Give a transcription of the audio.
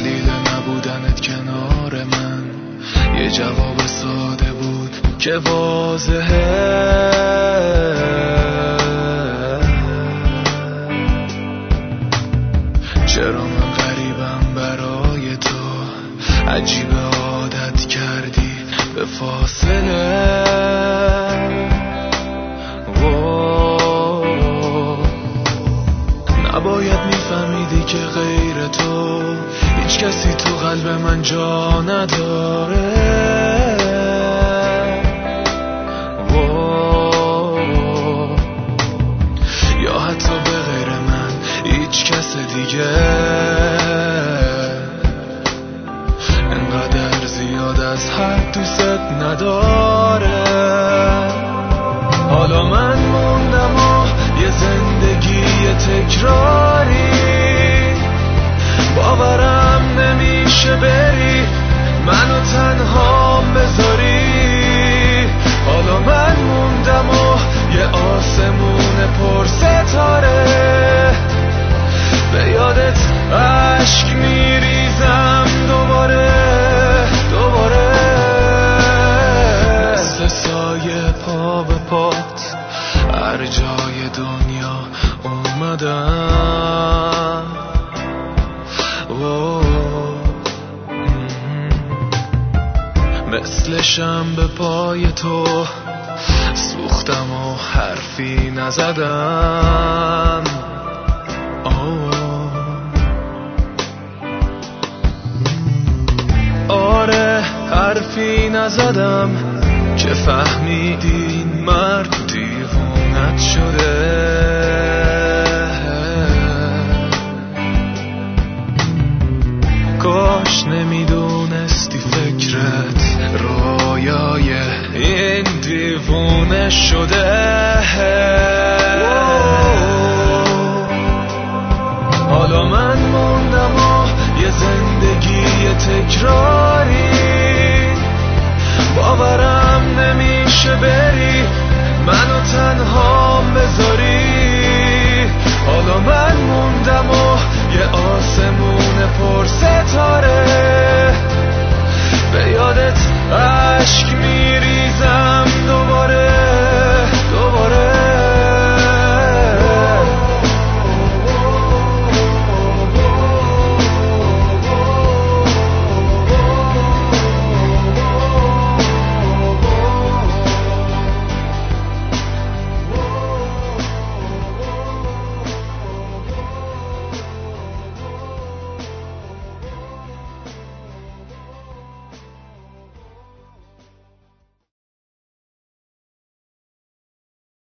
دلیل نبودنت کنار من یه جواب ساده بود که واضحه. چرا من غریبم برای تو، عجیبه عادت کردی به فاصله. نباید میفهمیدی که غیر تو هیچ کسی تو قلب من جا نداره. یا حتی به غیر من هیچ کس دیگه انقدر زیاد از حد دوست نداره. حالا من موندم و یه زندگی تکراری، باورم نمیشه بری منو تنها بذاری. حالا من موندم و یه آسمون پر ستاره، به یادت عشق میریزم دوباره مثل سایه پا به پات هر جای دنیا اومدم. مثل شنبه پای تو سوختم و حرفی نزدم. آره حرفی نزدم که فهمیدی این مرد دیوونت شده. کاش نمیدونستی فکرت رویای این دیوونه شده. حالا من موندم و یه زندگی تکراری،